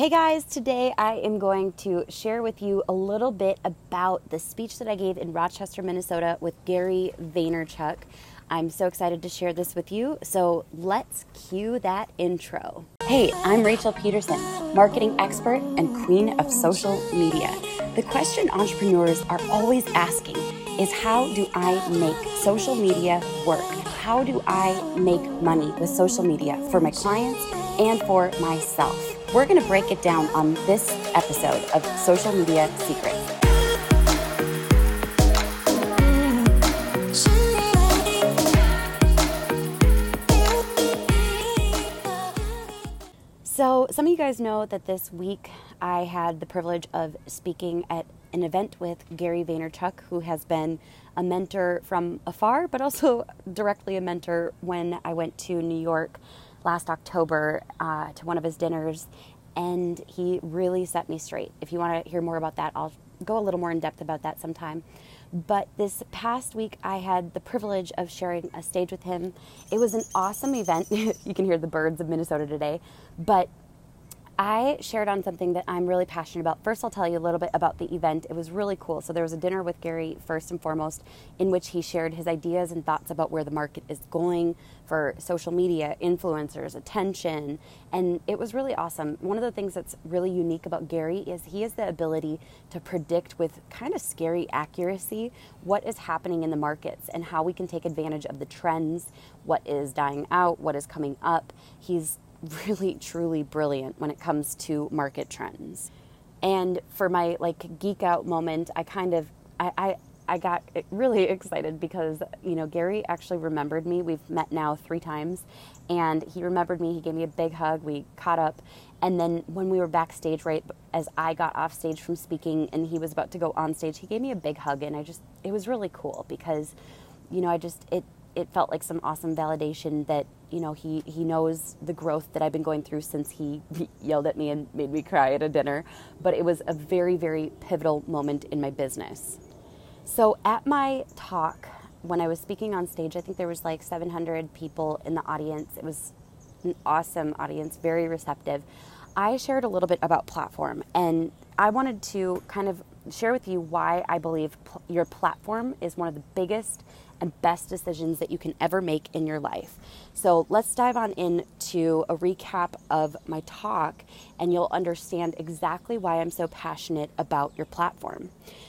Hey guys, today I am going to share with you a little bit about the speech that I gave in Rochester, Minnesota with Gary Vaynerchuk. I'm so excited to share this with you, so let's cue that intro. Hey, I'm Rachel Peterson, marketing expert and queen of social media. The question entrepreneurs are always asking is, how do I make social media work? How do I make money with social media for my clients and for myself? We're going to break it down on this episode of Social Media Secrets. So some of you guys know that this week I had the privilege of speaking at an event with Gary Vaynerchuk, who has been a mentor from afar, but also directly a mentor when I went to New York last October to one of his dinners, and he really set me straight. If you want to hear more about that, I'll go a little more in depth about that sometime. But this past week, I had the privilege of sharing a stage with him. It was an awesome event. You can hear the birds of Minnesota today, but I shared on something that I'm really passionate about. First, I'll tell you a little bit about the event. It was really cool. So there was a dinner with Gary, first and foremost, in which he shared his ideas and thoughts about where the market is going for social media, influencers, attention, and it was really awesome. One of the things that's really unique about Gary is he has the ability to predict with kind of scary accuracy what is happening in the markets and how we can take advantage of the trends, what is dying out, what is coming up. He's really, truly brilliant when it comes to market trends. And for my geek out moment, I got really excited because, Gary actually remembered me. We've met now 3 times, and he remembered me. He gave me a big hug. We caught up. And then when we were backstage, right as I got off stage from speaking and he was about to go on stage, he gave me a big hug. And it was really cool because, it felt like some awesome validation that, he knows the growth that I've been going through since he yelled at me and made me cry at a dinner. But it was a very, very pivotal moment in my business. So at my talk, when I was speaking on stage, I think there was 700 people in the audience. It was an awesome audience, very receptive. I shared a little bit about platform, and I wanted to kind of share with you why I believe your platform is one of the biggest and best decisions that you can ever make in your life. So let's dive on into a recap of my talk, and you'll understand exactly why I'm so passionate about your platform.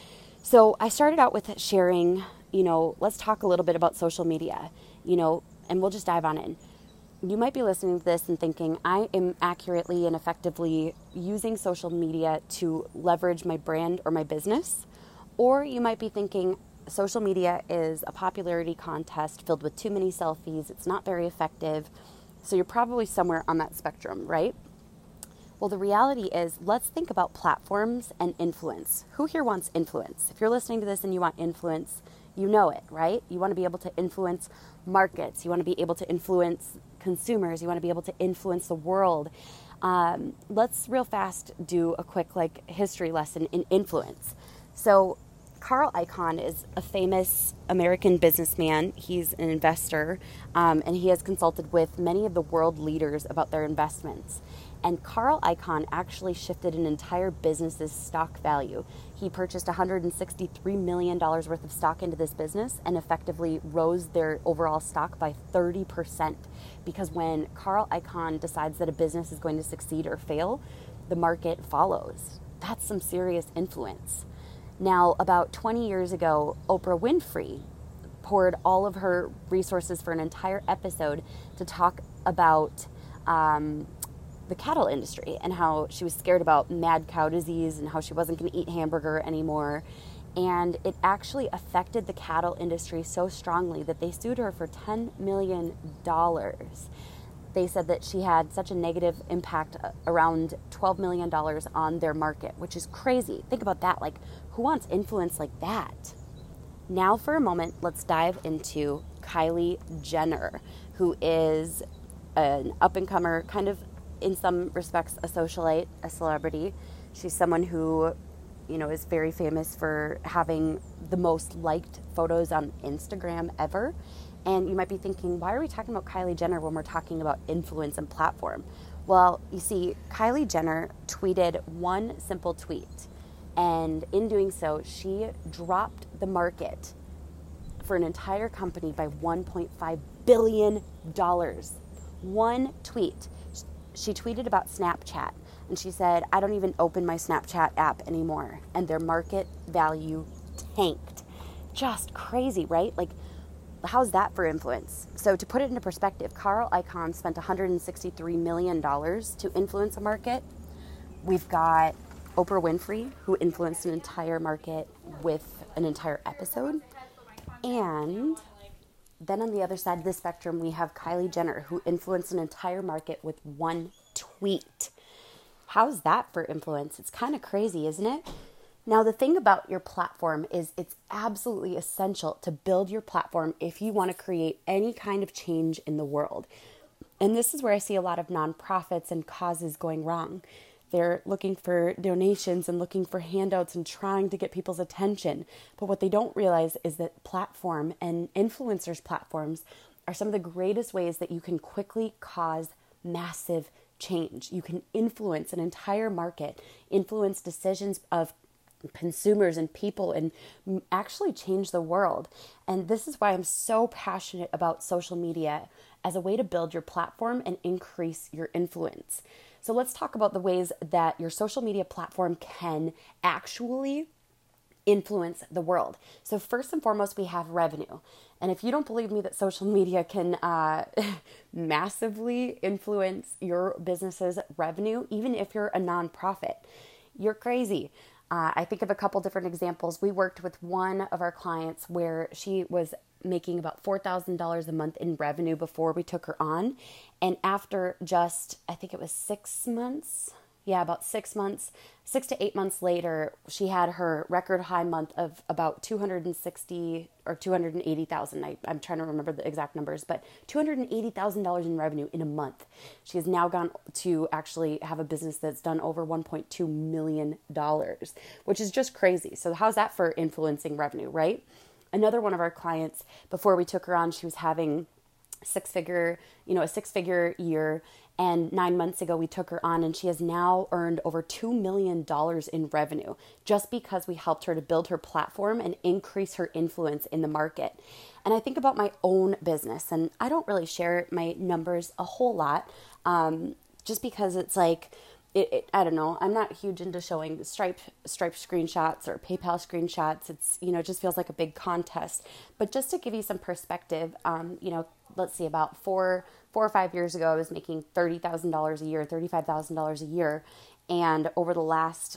So I started out with sharing, let's talk a little bit about social media, and we'll just dive on in. You might be listening to this and thinking, I am accurately and effectively using social media to leverage my brand or my business. Or you might be thinking, social media is a popularity contest filled with too many selfies. It's not very effective. So you're probably somewhere on that spectrum, right? Well, the reality is, let's think about platforms and influence. Who here wants influence? If you're listening to this and you want influence, you know it, right? You want to be able to influence markets. You want to be able to influence consumers. You want to be able to influence the world. Let's real fast do a quick history lesson in influence. So Carl Icahn is a famous American businessman. He's an investor, and he has consulted with many of the world leaders about their investments. And Carl Icahn actually shifted an entire business's stock value. He purchased $163 million worth of stock into this business and effectively rose their overall stock by 30%. Because when Carl Icahn decides that a business is going to succeed or fail, the market follows. That's some serious influence. Now, about 20 years ago, Oprah Winfrey poured all of her resources for an entire episode to talk about the cattle industry and how she was scared about mad cow disease and how she wasn't going to eat hamburger anymore. And it actually affected the cattle industry so strongly that they sued her for $10 million. They said that she had such a negative impact, around $12 million on their market, which is crazy. Think about that. Who wants influence like that? Now for a moment, let's dive into Kylie Jenner, who is an up-and-comer, kind of in some respects a socialite, a celebrity. She's someone who, is very famous for having the most liked photos on Instagram ever. And you might be thinking, why are we talking about Kylie Jenner when we're talking about influence and platform? Well, you see, Kylie Jenner tweeted one simple tweet, and in doing so, she dropped the market for an entire company by $1.5 billion. One tweet. She tweeted about Snapchat, and she said, I don't even open my Snapchat app anymore, and their market value tanked. Just crazy, right? Like, how's that for influence? So to put it into perspective, Carl Icahn spent $163 million to influence a market. We've got Oprah Winfrey, who influenced an entire market with an entire episode. And then on the other side of the spectrum, we have Kylie Jenner, who influenced an entire market with one tweet. How's that for influence? It's kind of crazy, isn't it? Now, the thing about your platform is it's absolutely essential to build your platform if you want to create any kind of change in the world. And this is where I see a lot of nonprofits and causes going wrong. They're looking for donations and looking for handouts and trying to get people's attention. But what they don't realize is that platform and influencers' platforms are some of the greatest ways that you can quickly cause massive change. You can influence an entire market, influence decisions of consumers and people, and actually change the world. And this is why I'm so passionate about social media as a way to build your platform and increase your influence. So let's talk about the ways that your social media platform can actually influence the world. So first and foremost, we have revenue. And if you don't believe me that social media can massively influence your business's revenue, even if you're a nonprofit, you're crazy. I think of a couple different examples. We worked with one of our clients where she was making about $4,000 a month in revenue before we took her on. And after just, I think it was 6 months, about 6 months, 6 to 8 months later, she had her record high month of about 260 or 280,000. I'm trying to remember the exact numbers, but $280,000 in revenue in a month. She has now gone to actually have a business that's done over $1.2 million, which is just crazy. So how's that for influencing revenue, right? Another one of our clients, before we took her on, she was having a six-figure year. And 9 months ago, we took her on, and she has now earned over $2 million in revenue just because we helped her to build her platform and increase her influence in the market. And I think about my own business, and I don't really share my numbers a whole lot just because it's like, I don't know. I'm not huge into showing Stripe screenshots or PayPal screenshots. It's, it just feels like a big contest. But just to give you some perspective, let's see, about 4 or 5 years ago, I was making $30,000 a year, $35,000 a year. And over the last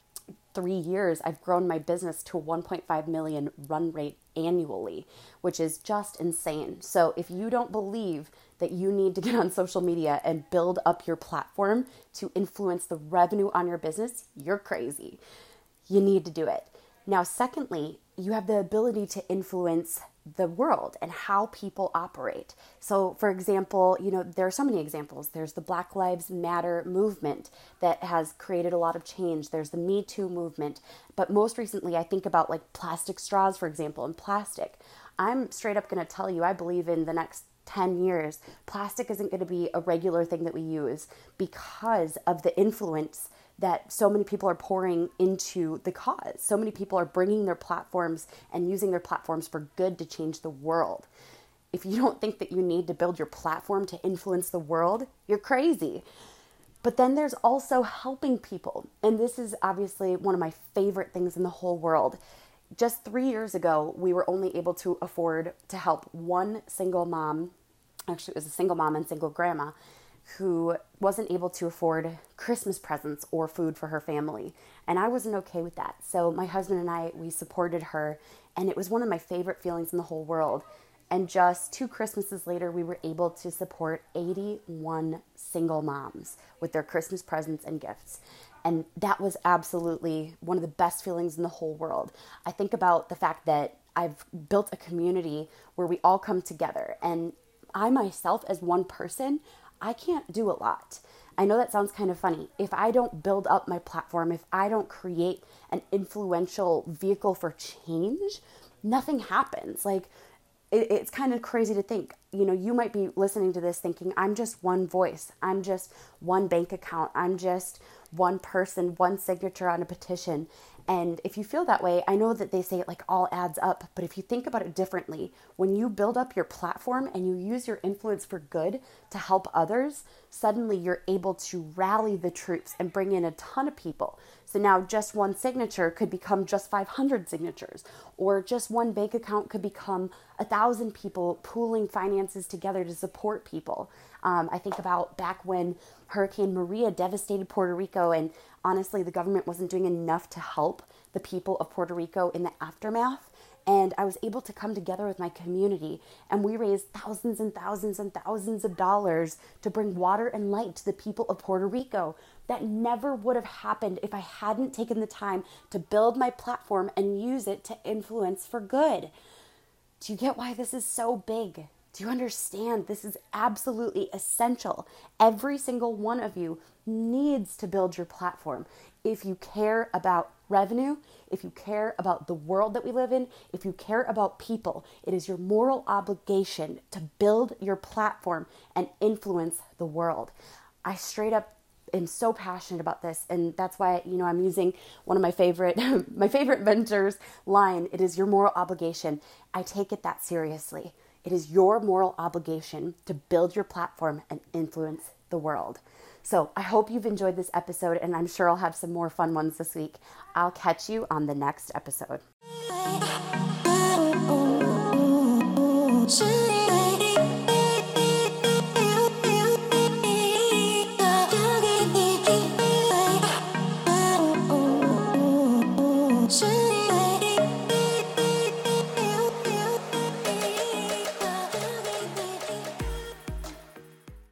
3 years, I've grown my business to 1.5 million run rate annually, which is just insane. So if you don't believe that you need to get on social media and build up your platform to influence the revenue on your business, you're crazy. You need to do it. Now, secondly, you have the ability to influence the world and how people operate. So, for example, there are so many examples. There's the Black Lives Matter movement that has created a lot of change. There's the Me Too movement. But most recently, I think about like plastic straws, for example, and plastic. I'm straight up going to tell you, I believe in the next 10 years, plastic isn't going to be a regular thing that we use because of the influence that so many people are pouring into the cause. So many people are bringing their platforms and using their platforms for good to change the world. If you don't think that you need to build your platform to influence the world, you're crazy. But then there's also helping people. And this is obviously one of my favorite things in the whole world. Just 3 years ago, we were only able to afford to help one single mom. Actually, it was a single mom and single grandma who wasn't able to afford Christmas presents or food for her family. And I wasn't okay with that. So my husband and I, we supported her, and it was one of my favorite feelings in the whole world. And just 2 Christmases later, we were able to support 81 single moms with their Christmas presents and gifts. And that was absolutely one of the best feelings in the whole world. I think about the fact that I've built a community where we all come together. And I myself, as one person, I can't do a lot. I know that sounds kind of funny. If I don't build up my platform, if I don't create an influential vehicle for change, nothing happens. Like, it's kind of crazy to think. you might be listening to this thinking, I'm just one voice, I'm just one bank account, I'm just one person, one signature on a petition. And if you feel that way, I know that they say it like all adds up, but if you think about it differently, when you build up your platform and you use your influence for good to help others, suddenly you're able to rally the troops and bring in a ton of people. So now just one signature could become just 500 signatures, or just one bank account could become 1,000 people pooling finances together to support people. I think about back when Hurricane Maria devastated Puerto Rico, and honestly, the government wasn't doing enough to help the people of Puerto Rico in the aftermath. And I was able to come together with my community, and we raised thousands and thousands and thousands of dollars to bring water and light to the people of Puerto Rico. That never would have happened if I hadn't taken the time to build my platform and use it to influence for good. Do you get why this is so big? Do you understand? This is absolutely essential. Every single one of you needs to build your platform. If you care about revenue, if you care about the world that we live in, if you care about people, it is your moral obligation to build your platform and influence the world. I straight up am so passionate about this, and that's why I'm using one of my favorite mentors' line. It is your moral obligation. I take it that seriously. It is your moral obligation to build your platform and influence the world. So I hope you've enjoyed this episode, and I'm sure I'll have some more fun ones this week. I'll catch you on the next episode.